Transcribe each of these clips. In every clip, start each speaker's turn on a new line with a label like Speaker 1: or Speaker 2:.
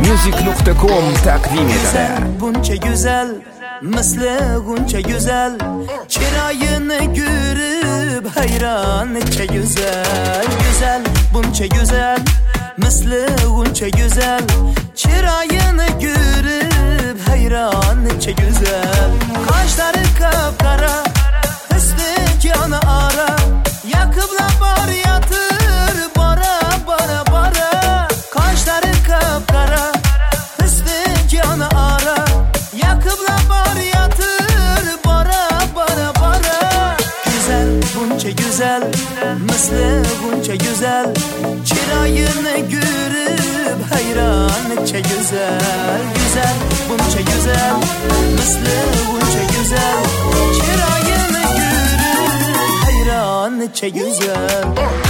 Speaker 1: Yommusic.com taqdim etadi.
Speaker 2: Buncha go'zal, misli guncha go'zal, chiroyini ko'rib hayron necha go'zal. Go'zal, buncha go'zal, misli guncha go'zal, chiroyini ko'rib hayron necha go'zal. Qoshlari qop-qora, hisni joni ara, yaqinlab borayotir, bora bora bora. Qoshlari qop-qora, hisni joni ara, yaqinlab borayotir, bora bora bora. Go'zal, buncha go'zal, misli buncha go'zal, chiroyini ko'rib hayron necha go'zal. Go'zal, buncha go'zal, misli buncha go'zal, chiroyini ko'rib hayron necha go'zal.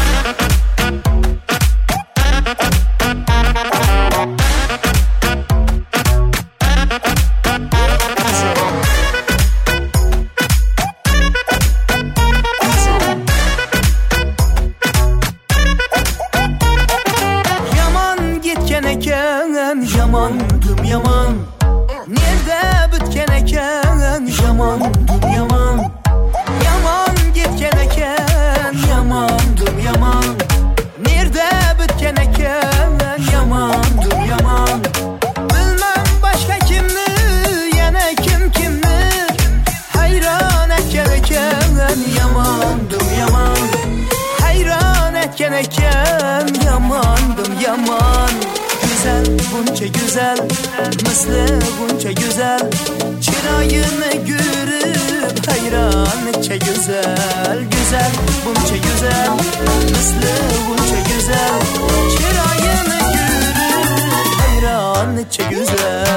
Speaker 2: Yamandım yaman, nerede bitken eken? Yamandım yaman, yaman gitken eken. Yamandım yaman, nerede bitken eken? Yamandım yaman, bilmem başka kimni, yana kim kimni hayran etken eken. Yamandım yaman, hayran etken eken. Yamandım yaman. Güzel, buncha güzel, misli buncha güzel, chiroyini ko'rib hayron necha go'zal. Güzel, buncha güzel, misli buncha güzel, chiroyini ko'rib hayron necha go'zal.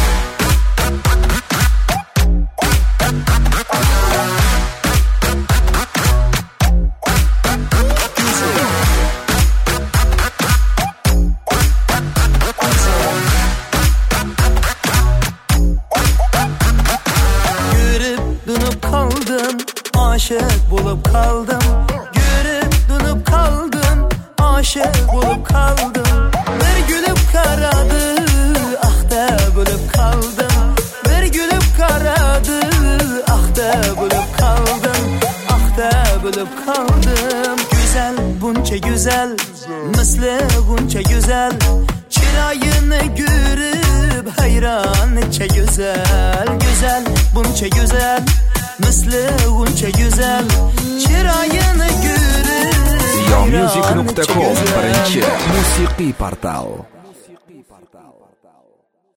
Speaker 2: Aşık bulup kaldım, görüp dunup kaldım, aşık bulup kaldım. Bir gülüp karadı, ah da bulup kaldım. Bir gülüp karadı, ah da bulup kaldım, ah da bulup kaldım. Güzel, buncha güzel, misli buncha güzel, chiroyini ko'rib hayron necha go'zal. Güzel, buncha güzel, misli uncha go'zal, chiroyini ko'rib
Speaker 1: Yommusic.com birinchi musiqiy portal.